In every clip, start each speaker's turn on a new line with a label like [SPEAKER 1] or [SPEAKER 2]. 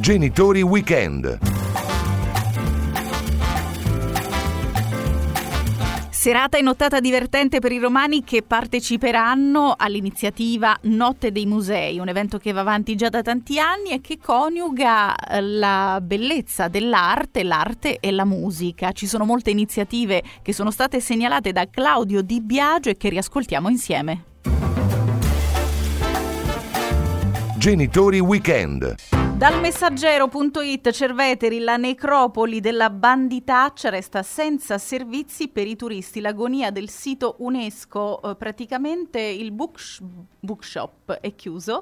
[SPEAKER 1] Genitori Weekend.
[SPEAKER 2] Serata e nottata divertente per i romani che parteciperanno all'iniziativa Notte dei Musei, un evento che va avanti già da tanti anni e che coniuga la bellezza dell'arte, l'arte e la musica. Ci sono molte iniziative che sono state segnalate da Claudio Di Biagio e che riascoltiamo insieme.
[SPEAKER 1] Genitori Weekend.
[SPEAKER 2] Dal Messaggero.it, Cerveteri, la necropoli della banditaccia resta senza servizi per i turisti. L'agonia del sito UNESCO, praticamente il bookshop è chiuso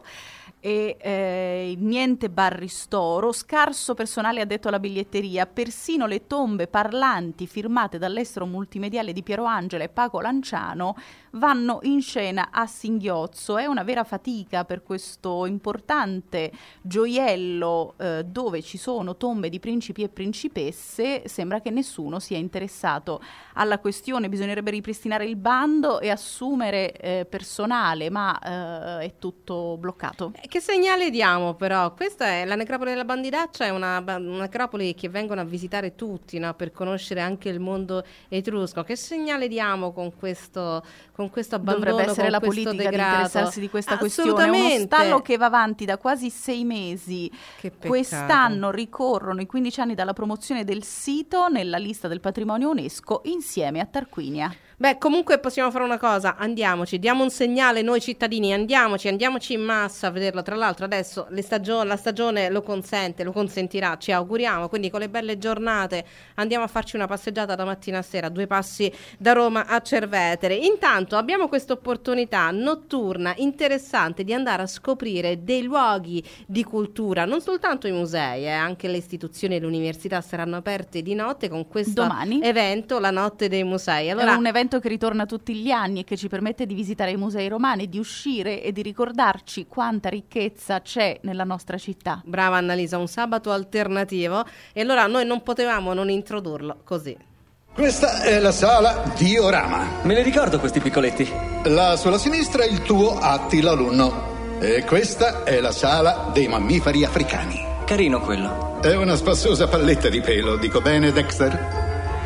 [SPEAKER 2] e niente bar ristoro, scarso personale addetto alla biglietteria, persino le tombe parlanti firmate dall'estero multimediale di Piero Angela e Paco Lanciano vanno in scena a singhiozzo. È una vera fatica per questo importante gioiello dove ci sono tombe di principi e principesse. Sembra che nessuno sia interessato alla questione. Bisognerebbe ripristinare il bando e assumere personale, ma è tutto bloccato.
[SPEAKER 3] Che segnale diamo però? Questa è la necropoli della banditaccia, è una necropoli che vengono a visitare tutti, no? Per conoscere anche il mondo etrusco. Che segnale diamo con questo abbandono?
[SPEAKER 2] Dovrebbe essere la politica di interessarsi di questa questione. È uno stallo che va avanti da quasi 6 mesi.
[SPEAKER 3] Che peccato.
[SPEAKER 2] Quest'anno ricorrono i 15 anni dalla promozione del sito nella lista del patrimonio UNESCO insieme a Tarquinia.
[SPEAKER 3] Beh, comunque possiamo fare una cosa, andiamoci, diamo un segnale noi cittadini, andiamoci in massa a vederlo. Tra l'altro adesso la stagione lo consente, lo consentirà, ci auguriamo, quindi con le belle giornate andiamo a farci una passeggiata da mattina a sera, 2 passi da Roma a Cervetere. Intanto abbiamo questa opportunità notturna interessante di andare a scoprire dei luoghi di cultura, non soltanto i musei, anche le istituzioni e le università saranno aperte di notte con questo evento, la Notte dei Musei. Allora,
[SPEAKER 2] è un evento che ritorna tutti gli anni e che ci permette di visitare i musei romani, di uscire e di ricordarci quanta ricchezza c'è nella nostra città.
[SPEAKER 3] Brava Annalisa, un sabato alternativo, e allora noi non potevamo non introdurlo così.
[SPEAKER 4] Questa è la sala Diorama.
[SPEAKER 5] Me li ricordo questi piccoletti.
[SPEAKER 4] Là sulla sinistra il tuo Attila l'Unno. E questa è la sala dei mammiferi africani.
[SPEAKER 5] Carino quello.
[SPEAKER 4] È una spassosa palletta di pelo, dico bene, Dexter?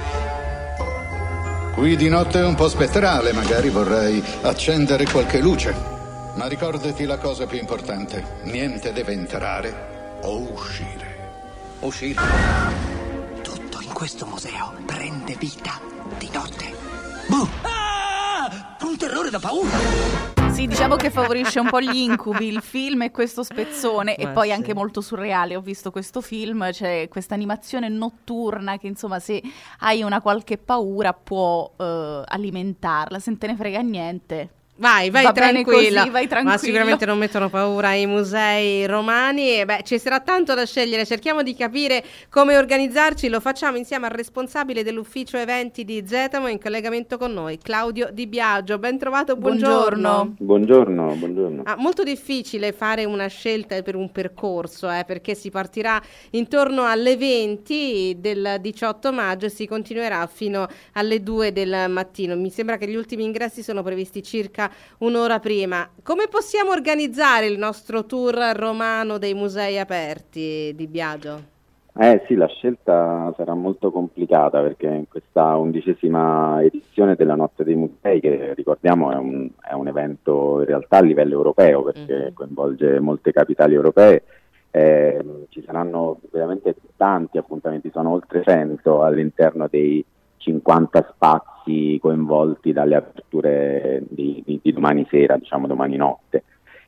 [SPEAKER 4] Qui di notte è un po' spettrale, magari vorrei accendere qualche luce. Ma ricordati la cosa più importante: niente deve entrare o uscire.
[SPEAKER 5] Uscire? Tutto in questo museo prende vita di notte. Un terrore da paura!
[SPEAKER 2] Sì, diciamo che favorisce un po' gli incubi il film e questo spezzone, e poi anche molto surreale. Ho visto questo film, c'è questa animazione notturna che insomma se hai una qualche paura può alimentarla, se non te ne frega niente.
[SPEAKER 3] Vai
[SPEAKER 2] tranquilla. Così, vai tranquillo.
[SPEAKER 3] Ma sicuramente non mettono paura i musei romani. Beh, ci sarà tanto da scegliere. Cerchiamo di capire come organizzarci. Lo facciamo insieme al responsabile dell'ufficio eventi di Zetamo, in collegamento con noi, Claudio Di Biagio. Ben trovato, buongiorno.
[SPEAKER 6] Buongiorno.
[SPEAKER 3] Molto difficile fare una scelta per un percorso, perché si partirà intorno alle 20 del 18 maggio e si continuerà fino alle 2 del mattino. Mi sembra che gli ultimi ingressi sono previsti circa un'ora prima. Come possiamo organizzare il nostro tour romano dei musei aperti, Di Biagio?
[SPEAKER 6] Sì, la scelta sarà molto complicata, perché in questa 11ª edizione della Notte dei Musei, che ricordiamo è un evento in realtà a livello europeo, perché coinvolge molte capitali europee, ci saranno veramente tanti appuntamenti, sono oltre 100 all'interno dei 50 spazi coinvolti dalle aperture di domani sera, diciamo domani notte.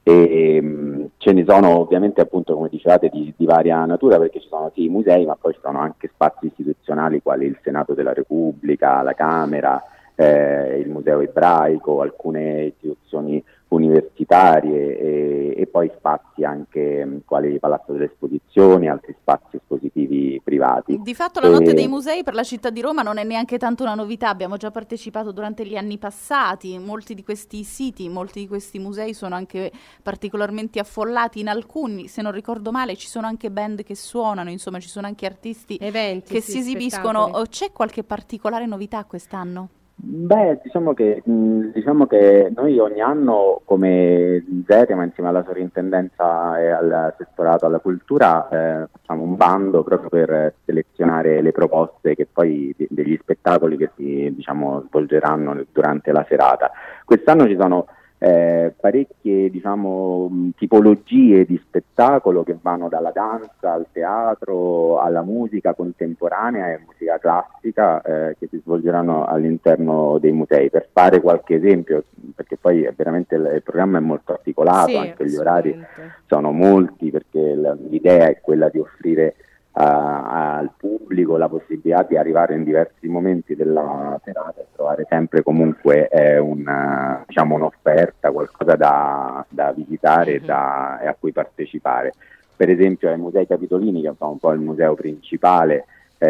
[SPEAKER 6] E ce ne sono ovviamente, appunto, come dicevate, di varia natura, perché ci sono sì i musei, ma poi ci sono anche spazi istituzionali quali il Senato della Repubblica, la Camera, il Museo Ebraico, alcune istituzioni universitarie e poi spazi anche quali il Palazzo delle Esposizioni, altri spazi espositivi privati.
[SPEAKER 2] Di fatto la Notte dei Musei per la città di Roma non è neanche tanto una novità, abbiamo già partecipato durante gli anni passati, molti di questi siti, molti di questi musei sono anche particolarmente affollati, in alcuni, se non ricordo male, ci sono anche band che suonano, insomma ci sono anche artisti
[SPEAKER 3] eventi
[SPEAKER 2] che si esibiscono.
[SPEAKER 3] Spettacoli.
[SPEAKER 2] C'è qualche particolare novità quest'anno?
[SPEAKER 6] Beh, diciamo che noi ogni anno come Zetema, insieme alla sovrintendenza e al settorato alla cultura, facciamo un bando proprio per selezionare le proposte che poi degli spettacoli che si, diciamo, svolgeranno durante la serata. Quest'anno ci sono parecchie, diciamo, tipologie di spettacolo che vanno dalla danza al teatro alla musica contemporanea e musica classica, che si svolgeranno all'interno dei musei. Per fare qualche esempio, perché poi veramente il programma è molto articolato,
[SPEAKER 3] Sì,
[SPEAKER 6] anche gli orari
[SPEAKER 3] assolutamente.
[SPEAKER 6] sono molti, perché l'idea è quella di offrire al pubblico la possibilità di arrivare in diversi momenti della serata e trovare sempre comunque diciamo, un'offerta, qualcosa da visitare e a cui partecipare. Per esempio ai Musei Capitolini, che è un po' il museo principale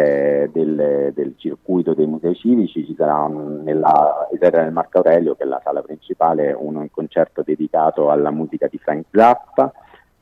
[SPEAKER 6] del circuito dei musei civici, ci sarà nella Eterna del Marco Aurelio, che è la sala principale, un concerto dedicato alla musica di Frank Zappa.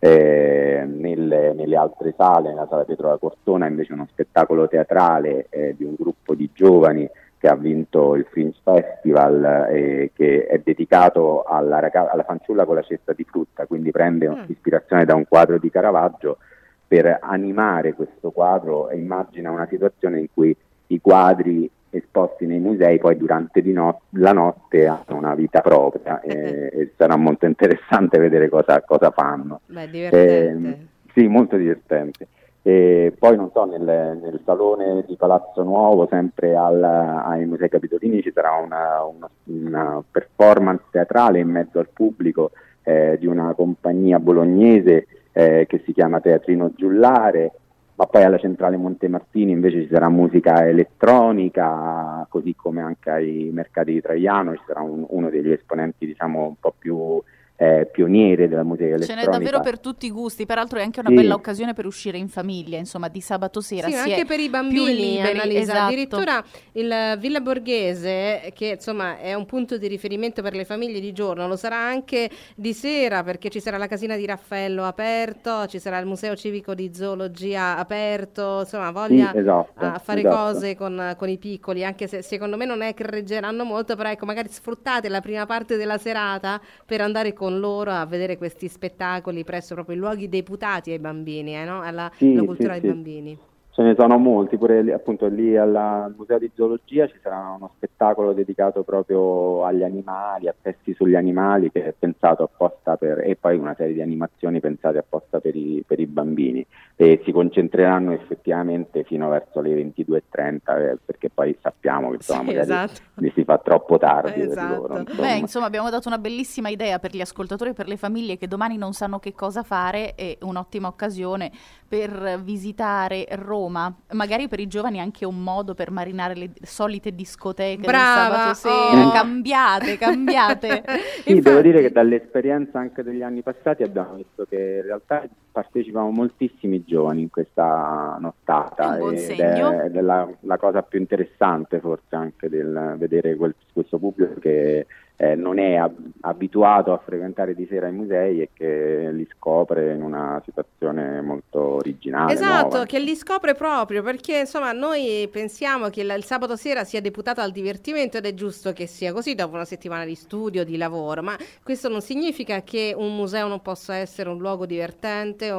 [SPEAKER 6] Nelle altre sale, nella sala Pietro da Cortona, invece uno spettacolo teatrale di un gruppo di giovani che ha vinto il Fringe Festival, che è dedicato alla fanciulla con la cesta di frutta, quindi prende ispirazione da un quadro di Caravaggio per animare questo quadro, e immagina una situazione in cui i quadri esposti nei musei poi durante la notte hanno una vita propria, e sarà molto interessante vedere cosa fanno.
[SPEAKER 3] Beh, divertente.
[SPEAKER 6] Sì, molto divertente. E poi non so, nel salone di Palazzo Nuovo, sempre ai Musei Capitolini, ci sarà una performance teatrale in mezzo al pubblico di una compagnia bolognese che si chiama Teatrino Giullare. Ma poi alla Centrale Montemartini invece ci sarà musica elettronica, così come anche ai Mercati di Traiano ci sarà uno degli esponenti, diciamo, un po' più pioniere della musica elettronica.
[SPEAKER 2] Ce n'è davvero per tutti i gusti, peraltro è anche una
[SPEAKER 6] Sì.
[SPEAKER 2] bella occasione per uscire in famiglia, insomma, di sabato sera.
[SPEAKER 3] Sì,
[SPEAKER 2] si
[SPEAKER 3] anche
[SPEAKER 2] è
[SPEAKER 3] per i
[SPEAKER 2] più
[SPEAKER 3] bambini,
[SPEAKER 2] liberi,
[SPEAKER 3] Annalisa.
[SPEAKER 2] esatto.
[SPEAKER 3] Addirittura il Villa Borghese, che insomma è un punto di riferimento per le famiglie di giorno, lo sarà anche di sera, perché ci sarà la casina di Raffaello aperto, ci sarà il Museo Civico di Zoologia aperto, insomma voglia
[SPEAKER 6] Sì, esatto,
[SPEAKER 3] a fare
[SPEAKER 6] esatto.
[SPEAKER 3] cose con i piccoli, anche se secondo me non è che reggeranno molto, però ecco, magari sfruttate la prima parte della serata per andare con loro a vedere questi spettacoli presso proprio i luoghi deputati ai bambini, no? alla cultura dei bambini.
[SPEAKER 6] Ce ne sono molti, pure appunto lì al Museo di Zoologia ci sarà uno spettacolo dedicato proprio agli animali, a testi sugli animali, che è pensato apposta e poi una serie di animazioni pensate apposta per i bambini, e si concentreranno effettivamente fino verso le 22:30, perché poi sappiamo che insomma, magari
[SPEAKER 3] esatto.
[SPEAKER 6] si fa troppo tardi per
[SPEAKER 3] Esatto.
[SPEAKER 6] loro.
[SPEAKER 2] Beh, insomma, abbiamo dato una bellissima idea per gli ascoltatori e per le famiglie che domani non sanno che cosa fare, è un'ottima occasione per visitare Roma, magari per i giovani anche un modo per marinare le solite discoteche del sabato sera, cambiate.
[SPEAKER 6] Sì,
[SPEAKER 3] Infatti,
[SPEAKER 6] devo dire che dall'esperienza anche degli anni passati abbiamo visto che in realtà partecipano moltissimi giovani in questa nottata,
[SPEAKER 2] È un buon
[SPEAKER 6] ed
[SPEAKER 2] segno.
[SPEAKER 6] è la cosa più interessante forse anche del vedere questo pubblico che non è abituato a frequentare di sera i musei e che li scopre in una situazione molto originale.
[SPEAKER 3] esatto,
[SPEAKER 6] nuova.
[SPEAKER 3] che li scopre proprio, perché insomma noi pensiamo che il sabato sera sia deputato al divertimento, ed è giusto che sia così dopo una settimana di studio, di lavoro, ma questo non significa che un museo non possa essere un luogo divertente,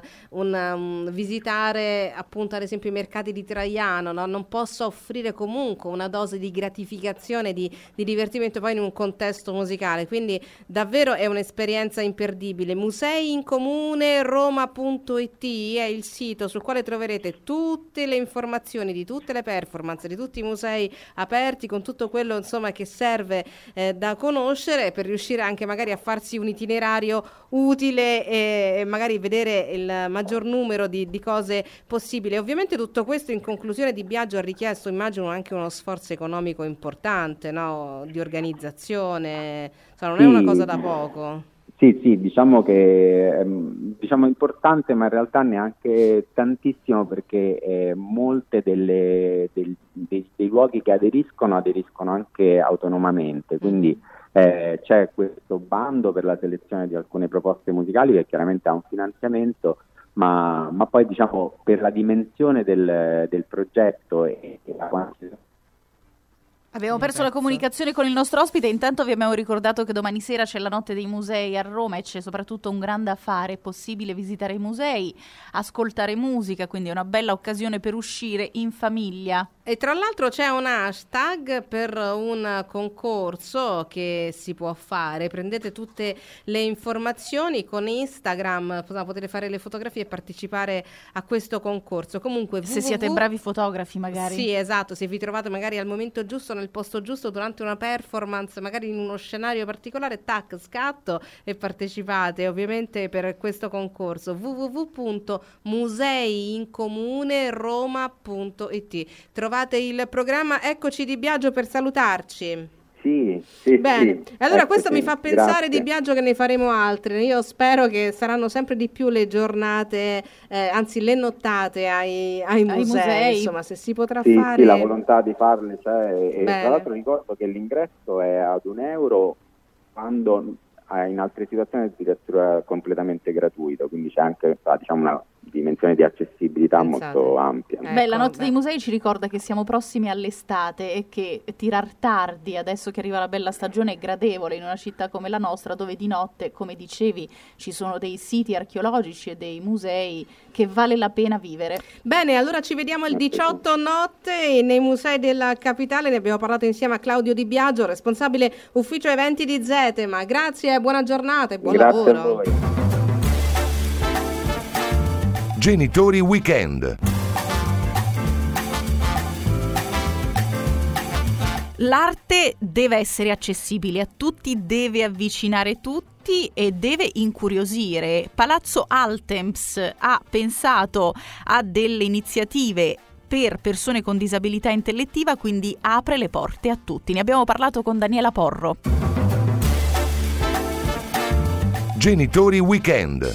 [SPEAKER 3] visitare appunto ad esempio i mercati di Traiano, no? Non possa offrire comunque una dose di gratificazione, di divertimento poi in un contesto musicale, quindi davvero è un'esperienza imperdibile. Musei in Comune Roma.it è il sito sul quale troverete tutte le informazioni di tutte le performance, di tutti i musei aperti, con tutto quello insomma che serve da conoscere per riuscire anche magari a farsi un itinerario utile e magari vedere il maggior numero di cose possibili. Ovviamente tutto questo in conclusione di viaggio ha richiesto, immagino, anche uno sforzo economico importante, no? Di organizzazione, insomma, non è una cosa da poco.
[SPEAKER 6] Sì, diciamo che è importante, ma in realtà neanche tantissimo, perché molte dei luoghi che aderiscono anche autonomamente, quindi c'è questo bando per la selezione di alcune proposte musicali che chiaramente ha un finanziamento, ma poi diciamo per la dimensione del progetto e la quantità
[SPEAKER 2] Abbiamo perso la comunicazione con il nostro ospite, intanto vi abbiamo ricordato che domani sera c'è la Notte dei Musei a Roma e c'è soprattutto un grande affare, è possibile visitare i musei, ascoltare musica, quindi è una bella occasione per uscire in famiglia.
[SPEAKER 3] E tra l'altro c'è un hashtag per un concorso che si può fare, prendete tutte le informazioni con Instagram, potete fare le fotografie e partecipare a questo concorso. Comunque
[SPEAKER 2] se siete bravi fotografi magari.
[SPEAKER 3] Sì, esatto, se vi trovate magari al momento giusto, nel posto giusto, durante una performance, magari in uno scenario particolare, tac, scatto e partecipate ovviamente per questo concorso. www.museiincomuneroma.it. Trovate il programma. Eccoci Di Biagio per salutarci.
[SPEAKER 6] Sì.
[SPEAKER 3] Bene, allora questo mi fa pensare,
[SPEAKER 6] grazie.
[SPEAKER 3] Di Biagio, che ne faremo altre. Io spero che saranno sempre di più le giornate, anzi le nottate ai musei. Insomma, se si potrà fare.
[SPEAKER 6] Sì, la volontà di farle c'è. E tra l'altro ricordo che l'ingresso è ad €1, quando in altre situazioni addirittura completamente gratuito, quindi c'è anche una dimensione di accessibilità molto ampia.
[SPEAKER 2] Beh, la Notte dei Musei ci ricorda che siamo prossimi all'estate e che tirar tardi, adesso che arriva la bella stagione, è gradevole in una città come la nostra, dove di notte, come dicevi, ci sono dei siti archeologici e dei musei che vale la pena vivere.
[SPEAKER 3] Bene, allora ci vediamo il 18 notte nei musei della capitale. Ne abbiamo parlato insieme a Claudio Di Biagio, responsabile ufficio eventi di Zetema. Grazie, buona giornata e buon lavoro.
[SPEAKER 6] Grazie a voi.
[SPEAKER 1] Genitori Weekend.
[SPEAKER 2] L'arte deve essere accessibile a tutti, deve avvicinare tutti e deve incuriosire. Palazzo Altemps ha pensato a delle iniziative per persone con disabilità intellettiva, quindi apre le porte a tutti. Ne abbiamo parlato con Daniela Porro.
[SPEAKER 1] Genitori Weekend.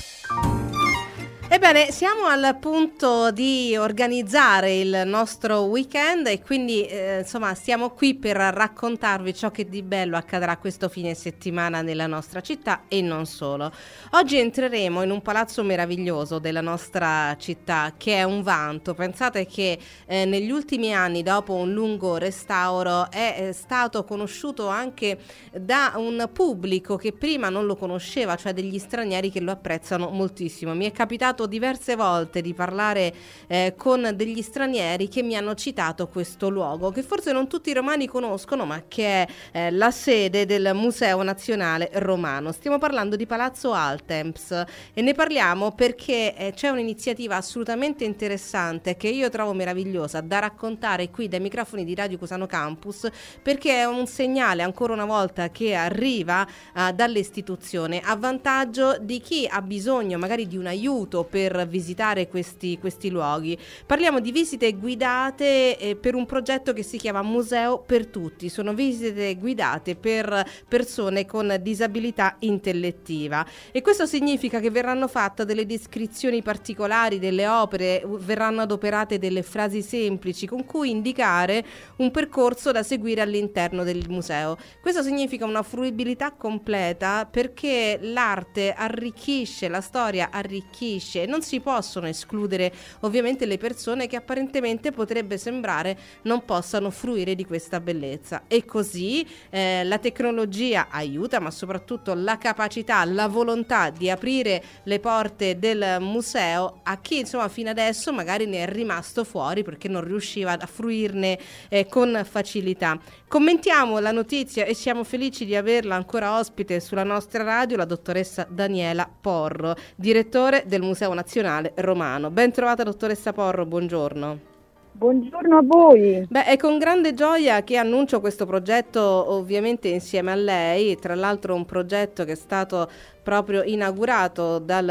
[SPEAKER 3] Ebbene, siamo al punto di organizzare il nostro weekend e quindi stiamo qui per raccontarvi ciò che di bello accadrà questo fine settimana nella nostra città e non solo. Oggi entreremo in un palazzo meraviglioso della nostra città, che è un vanto. Pensate che negli ultimi anni, dopo un lungo restauro, è stato conosciuto anche da un pubblico che prima non lo conosceva, cioè degli stranieri che lo apprezzano moltissimo. Mi è capitato diverse volte di parlare con degli stranieri che mi hanno citato questo luogo, che forse non tutti i romani conoscono, ma che è la sede del Museo Nazionale Romano. Stiamo parlando di Palazzo Altemps e ne parliamo perché c'è un'iniziativa assolutamente interessante che io trovo meravigliosa da raccontare qui dai microfoni di Radio Cusano Campus, perché è un segnale ancora una volta che arriva dall'istituzione a vantaggio di chi ha bisogno magari di un aiuto per visitare questi luoghi. Parliamo di visite guidate per un progetto che si chiama Museo per Tutti. Sono visite guidate per persone con disabilità intellettiva e questo significa che verranno fatte delle descrizioni particolari delle opere, verranno adoperate delle frasi semplici con cui indicare un percorso da seguire all'interno del museo. Questo significa una fruibilità completa, perché l'arte arricchisce, la storia arricchisce. Non si possono escludere ovviamente le persone che apparentemente potrebbe sembrare non possano fruire di questa bellezza, e così la tecnologia aiuta, ma soprattutto la capacità, la volontà di aprire le porte del museo a chi fino adesso magari ne è rimasto fuori perché non riusciva a fruirne con facilità. Commentiamo la notizia e siamo felici di averla ancora ospite sulla nostra radio, la dottoressa Daniela Porro, direttore del Museo Nazionale Romano. Ben trovata dottoressa Porro, buongiorno.
[SPEAKER 7] Buongiorno a voi.
[SPEAKER 3] Beh, è con grande gioia che annuncio questo progetto ovviamente insieme a lei, tra l'altro un progetto che è stato proprio inaugurato dal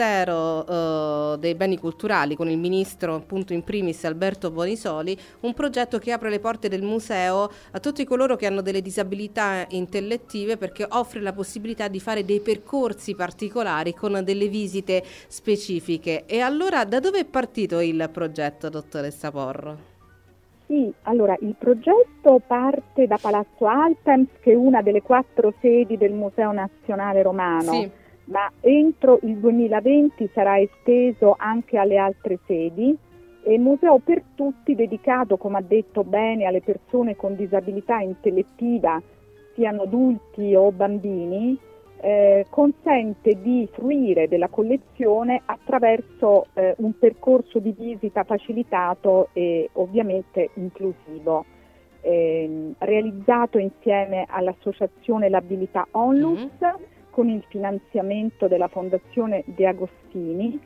[SPEAKER 3] Ministero dei Beni Culturali con il ministro appunto in primis Alberto Bonisoli, un progetto che apre le porte del museo a tutti coloro che hanno delle disabilità intellettive, perché offre la possibilità di fare dei percorsi particolari con delle visite specifiche. E allora da dove è partito il progetto, dottoressa Porro?
[SPEAKER 7] Sì, allora il progetto parte da Palazzo Altemps, che è una delle 4 sedi del Museo Nazionale Romano,
[SPEAKER 3] sì,
[SPEAKER 7] ma entro il 2020 sarà esteso anche alle altre sedi E Museo per Tutti, dedicato, come ha detto bene, alle persone con disabilità intellettiva, siano adulti o bambini, consente di fruire della collezione attraverso un percorso di visita facilitato e ovviamente inclusivo, realizzato insieme all'associazione L'Abilità Onlus con il finanziamento della Fondazione De Agostini.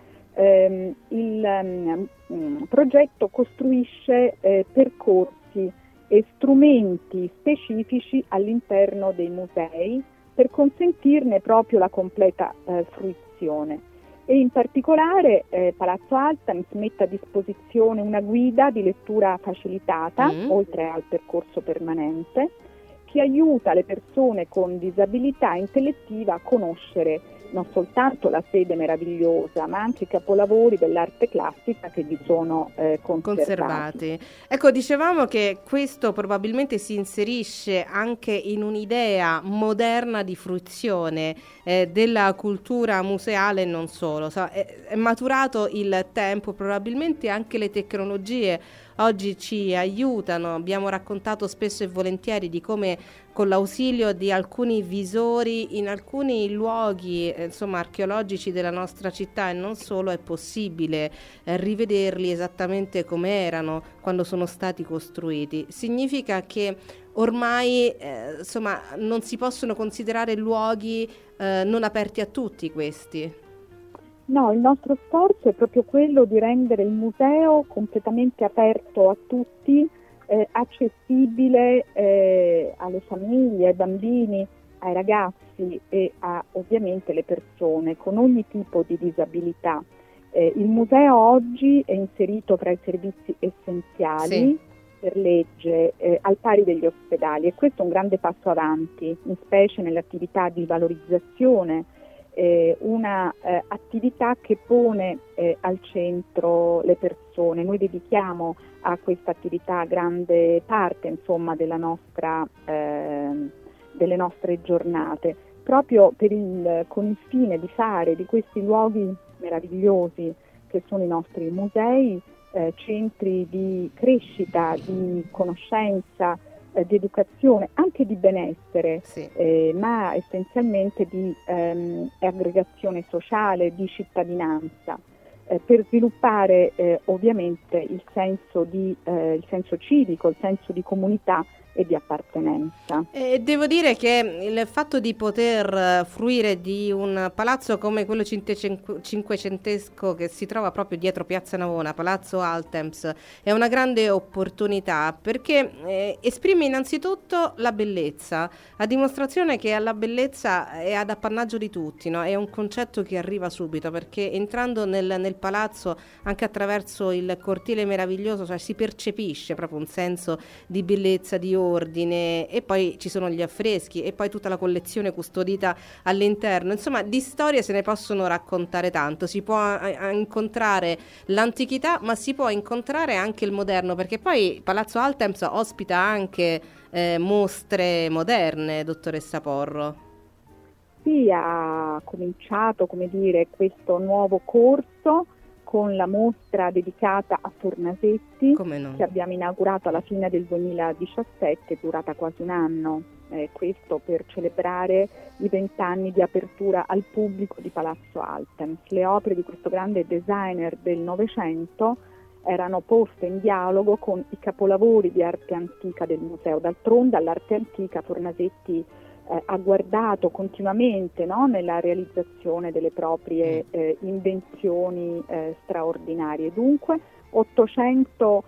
[SPEAKER 7] Il progetto costruisce percorsi e strumenti specifici all'interno dei musei per consentirne proprio la completa fruizione, e in particolare Palazzo Altemps mette a disposizione una guida di lettura facilitata, oltre al percorso permanente, che aiuta le persone con disabilità intellettiva a conoscere non soltanto la sede meravigliosa, ma anche i capolavori dell'arte classica che vi sono conservati.
[SPEAKER 3] Ecco, dicevamo che questo probabilmente si inserisce anche in un'idea moderna di fruizione della cultura museale e non solo. È maturato il tempo, probabilmente anche le tecnologie oggi ci aiutano. Abbiamo raccontato spesso e volentieri di come con l'ausilio di alcuni visori in alcuni luoghi archeologici della nostra città e non solo è possibile rivederli esattamente come erano quando sono stati costruiti. Significa che ormai non si possono considerare luoghi non aperti a tutti questi.
[SPEAKER 7] No, il nostro sforzo è proprio quello di rendere il museo completamente aperto a tutti, accessibile alle famiglie, ai bambini, ai ragazzi e a ovviamente le persone con ogni tipo di disabilità. Il museo oggi è inserito tra i servizi essenziali per legge, al pari degli ospedali, e questo è un grande passo avanti, in specie nelle attività di valorizzazione, una attività che pone al centro le persone. Noi dedichiamo a questa attività grande parte delle nostre giornate, proprio con il fine di fare di questi luoghi meravigliosi che sono i nostri musei centri di crescita, di conoscenza, di educazione, anche di benessere, ma essenzialmente di aggregazione sociale, di cittadinanza, per sviluppare ovviamente il senso civico, il senso di comunità e di appartenenza.
[SPEAKER 3] Devo dire che il fatto di poter fruire di un palazzo come quello cinquecentesco che si trova proprio dietro Piazza Navona, Palazzo Altemps, è una grande opportunità perché esprime innanzitutto la bellezza, a dimostrazione che la bellezza è ad appannaggio di tutti, no? È un concetto che arriva subito, perché entrando nel palazzo, anche attraverso il cortile meraviglioso, cioè si percepisce proprio un senso di bellezza, di ordine, e poi ci sono gli affreschi e poi tutta la collezione custodita all'interno. Insomma, di storie se ne possono raccontare tanto. Si può incontrare l'antichità, ma si può incontrare anche il moderno, perché poi Palazzo Altemps ospita anche mostre moderne, dottoressa Porro.
[SPEAKER 7] Sì, ha cominciato, questo nuovo corso con la mostra dedicata a Fornasetti, che abbiamo inaugurato alla fine del 2017, durata quasi un anno, questo per celebrare i 20 anni di apertura al pubblico di Palazzo Altemps. Le opere di questo grande designer del Novecento erano poste in dialogo con i capolavori di arte antica del museo. D'altronde all'arte antica Fornasetti ha guardato continuamente, no, nella realizzazione delle proprie invenzioni straordinarie. Dunque 800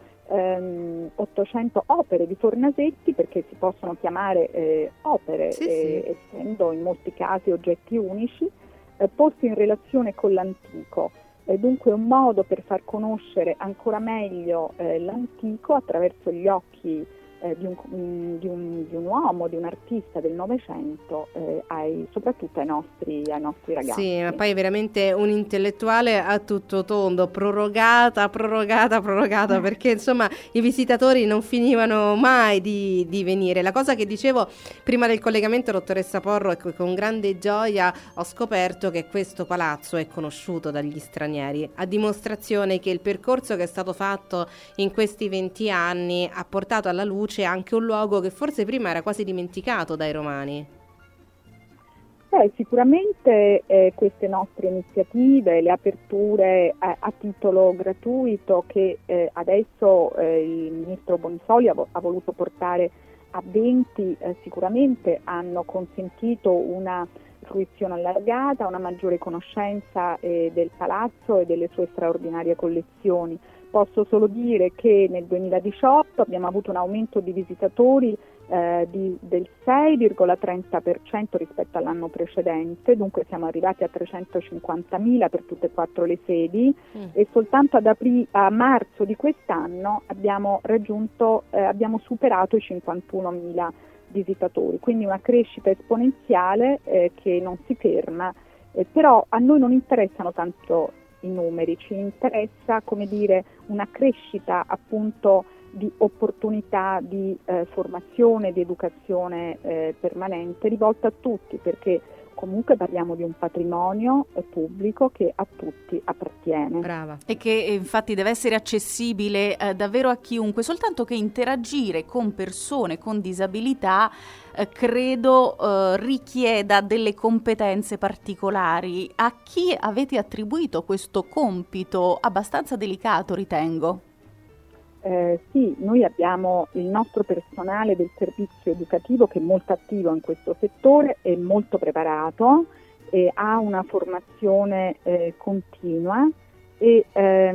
[SPEAKER 7] opere di Fornasetti, perché si possono chiamare opere, essendo in molti casi oggetti unici, posti in relazione con l'antico. Dunque un modo per far conoscere ancora meglio l'antico attraverso gli occhi di un uomo, di un artista del Novecento, soprattutto ai nostri ragazzi.
[SPEAKER 3] Sì, ma poi veramente un intellettuale a tutto tondo, prorogata, perché insomma i visitatori non finivano mai di venire. La cosa che dicevo prima del collegamento, dottoressa Porro, è che con grande gioia ho scoperto che questo palazzo è conosciuto dagli stranieri, a dimostrazione che il percorso che è stato fatto in questi 20 anni ha portato alla luce anche un luogo che forse prima era quasi dimenticato dai romani.
[SPEAKER 7] Sicuramente queste nostre iniziative, le aperture a titolo gratuito che adesso il ministro Bonisoli ha voluto portare a 20, sicuramente hanno consentito una fruizione allargata, una maggiore conoscenza del palazzo e delle sue straordinarie collezioni. Posso solo dire che nel 2018 abbiamo avuto un aumento di visitatori del 6,30% rispetto all'anno precedente, dunque siamo arrivati a 350.000 per tutte e 4 le sedi e soltanto a marzo di quest'anno abbiamo superato i 51.000 visitatori, quindi una crescita esponenziale che non si ferma, però a noi non interessano tanto i numeri, ci interessa, come dire, una crescita appunto di opportunità di formazione, di educazione permanente rivolta a tutti, perché comunque parliamo di un patrimonio pubblico che a tutti appartiene.
[SPEAKER 2] Brava. E che infatti deve essere accessibile davvero a chiunque, soltanto che interagire con persone con disabilità credo richieda delle competenze particolari. A chi avete attribuito questo compito abbastanza delicato, ritengo?
[SPEAKER 7] Sì, noi abbiamo il nostro personale del servizio educativo che è molto attivo in questo settore, è molto preparato, ha una formazione continua e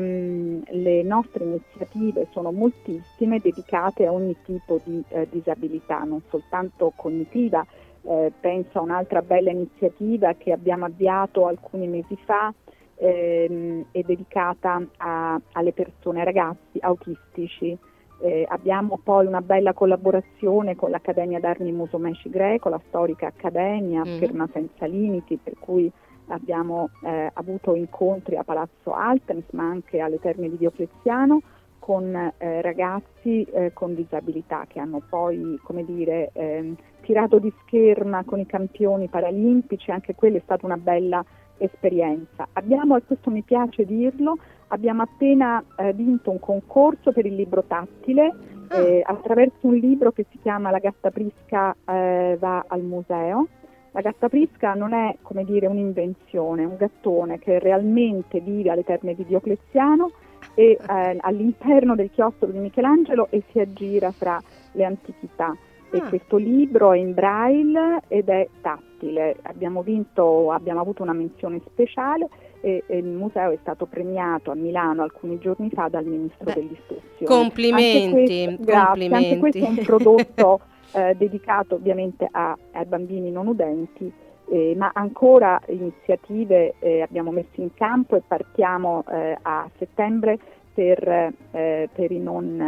[SPEAKER 7] le nostre iniziative sono moltissime dedicate a ogni tipo di disabilità, non soltanto cognitiva. Penso a un'altra bella iniziativa che abbiamo avviato alcuni mesi fa, è dedicata alle persone, ai ragazzi autistici. Abbiamo poi una bella collaborazione con l'Accademia d'Armi Musumeci Greco, la storica accademia, Firma Senza Limiti, per cui abbiamo avuto incontri a Palazzo Altems, ma anche alle Terme di Diocleziano, con ragazzi con disabilità che hanno poi, come dire, tirato di scherma con i campioni paralimpici. Anche quella è stata una bella esperienza. Abbiamo, e questo mi piace dirlo, abbiamo appena vinto un concorso per il libro tattile attraverso un libro che si chiama La gatta prisca va al museo. La gatta prisca non è, come dire, un'invenzione, è un gattone che realmente vive alle Terme di Diocleziano e all'interno del chiostro di Michelangelo e si aggira fra le antichità. E questo libro è in braille ed è tattile. Abbiamo avuto una menzione speciale e il museo è stato premiato a Milano alcuni giorni fa dal ministro dell'istruzione.
[SPEAKER 3] Complimenti,
[SPEAKER 7] grazie. Anche questo è un prodotto dedicato ovviamente ai bambini non udenti, ma ancora iniziative abbiamo messo in campo e partiamo a settembre per i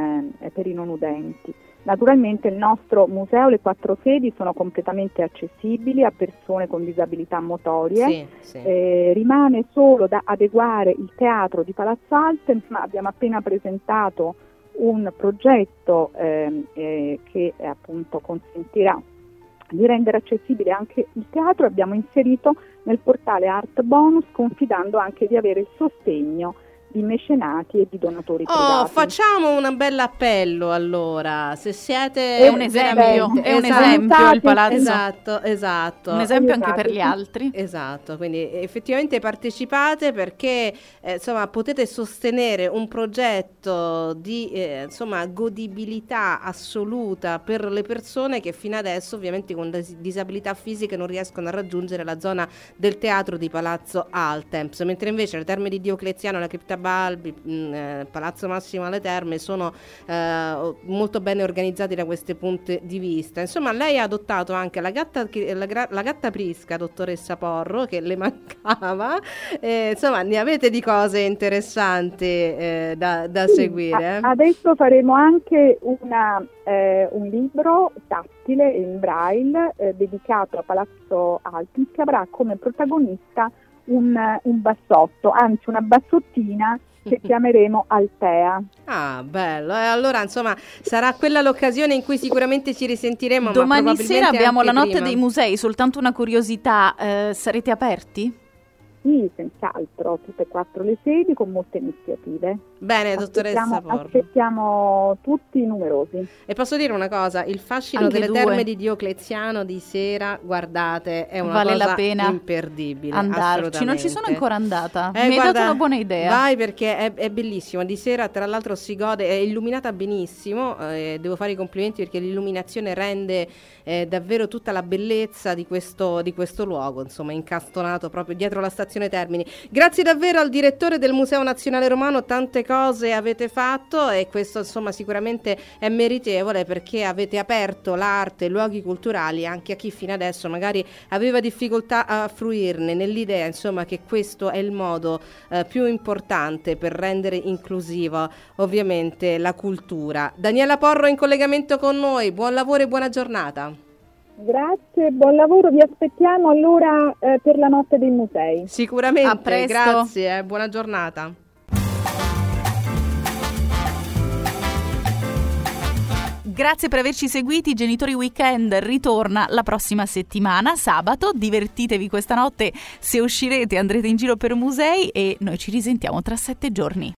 [SPEAKER 7] non udenti. Naturalmente il nostro museo, le 4 sedi sono completamente accessibili a persone con disabilità motorie. Sì. Rimane solo da adeguare il teatro di Palazzo Altems, ma abbiamo appena presentato un progetto che appunto consentirà di rendere accessibile anche il teatro. Abbiamo inserito nel portale Art Bonus, confidando anche di avere il sostegno di mecenati e di donatori privati.
[SPEAKER 3] Facciamo un bel appello allora, se siete
[SPEAKER 2] è un esempio il palazzo,
[SPEAKER 3] esatto,
[SPEAKER 2] un esempio anche per gli altri,
[SPEAKER 3] esatto, quindi effettivamente partecipate perché insomma potete sostenere un progetto di godibilità assoluta per le persone che fino adesso ovviamente con disabilità fisiche non riescono a raggiungere la zona del teatro di Palazzo Altems, mentre invece le Terme di Diocleziano e la cripta Balbi, Palazzo Massimo alle Terme sono molto bene organizzati da questi punti di vista. Insomma, lei ha adottato anche la gatta Prisca, dottoressa Porro, che le mancava. Insomma, ne avete di cose interessanti da seguire.
[SPEAKER 7] Adesso faremo anche un libro tattile in braille dedicato a Palazzo Alpin, che avrà come protagonista un bassotto, anzi una bassottina che chiameremo Altea.
[SPEAKER 3] Ah, bello. Allora, insomma, sarà quella l'occasione in cui sicuramente ci risentiremo.
[SPEAKER 2] Domani sera abbiamo la notte
[SPEAKER 3] prima.
[SPEAKER 2] dei musei, soltanto una curiosità, sarete aperti?
[SPEAKER 7] Sì, senz'altro, tutte e 4 le sedi con molte iniziative.
[SPEAKER 3] Bene, dottoressa Porro.
[SPEAKER 7] Aspettiamo tutti numerosi.
[SPEAKER 3] E posso dire una cosa, il fascino
[SPEAKER 2] Anche
[SPEAKER 3] delle
[SPEAKER 2] 2.
[SPEAKER 3] terme di Diocleziano di sera, guardate, è una
[SPEAKER 2] vale
[SPEAKER 3] cosa
[SPEAKER 2] la pena
[SPEAKER 3] imperdibile.
[SPEAKER 2] Andarci, non ci sono ancora andata. Mi hai
[SPEAKER 3] guarda,
[SPEAKER 2] dato una buona idea.
[SPEAKER 3] Vai, perché è bellissimo, di sera tra l'altro si gode, è illuminata benissimo, devo fare i complimenti perché l'illuminazione rende davvero tutta la bellezza di questo luogo, insomma, incastonato proprio dietro la stazione Termini. Grazie davvero al direttore del Museo Nazionale Romano, tante cose avete fatto e questo insomma sicuramente è meritevole, perché avete aperto l'arte, i luoghi culturali anche a chi fino adesso magari aveva difficoltà a fruirne, nell'idea insomma che questo è il modo più importante per rendere inclusiva ovviamente la cultura. Daniela Porro in collegamento con noi, buon lavoro e buona giornata.
[SPEAKER 7] Grazie, buon lavoro, vi aspettiamo allora per la notte dei musei.
[SPEAKER 3] Sicuramente,
[SPEAKER 2] a presto.
[SPEAKER 3] Grazie, buona giornata.
[SPEAKER 2] Grazie per averci seguiti. Genitori Weekend ritorna la prossima settimana, sabato. Divertitevi questa notte, se uscirete andrete in giro per musei e noi ci risentiamo tra 7 giorni.